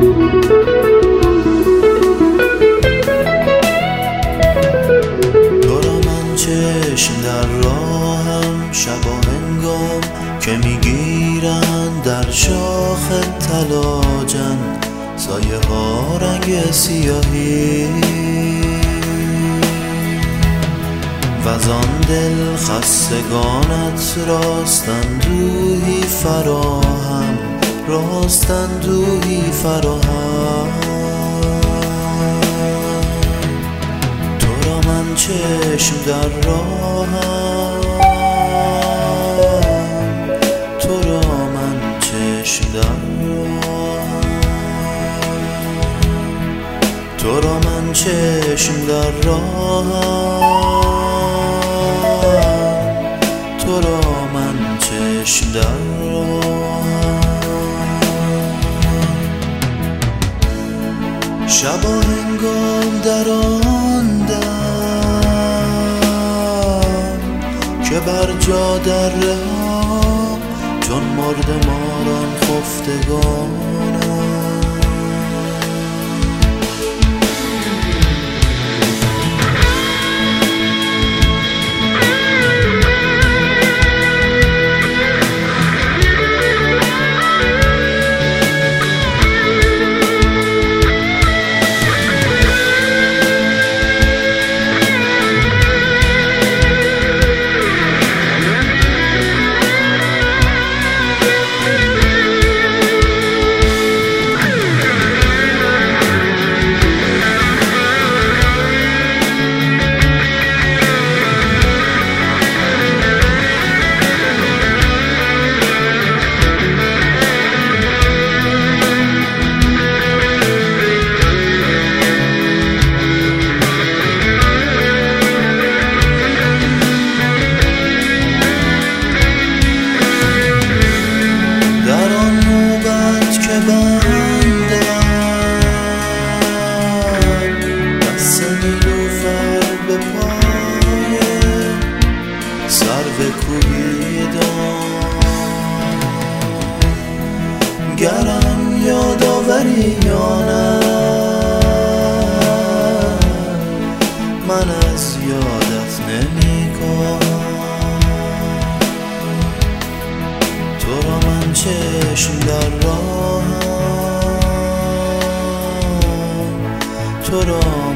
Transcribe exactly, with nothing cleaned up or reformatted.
چشم در راهم شب و هنگام که میگیرن در شاخ طلاجن سایه ها رنگ سیاهی وزان دل خستگانت راست اندوهی فراهم راست اندوهی فراهم چشم در راهم تو را من چشم در راهم تو را من چشم در راهم تو را من چشم در راهم شب و هنگام در آن که بر جا در رها چون مرد ماران خفتگانم گرم یادآوری یا نه من از یادت نمی‌کنم تو را من چشم در راهم تو را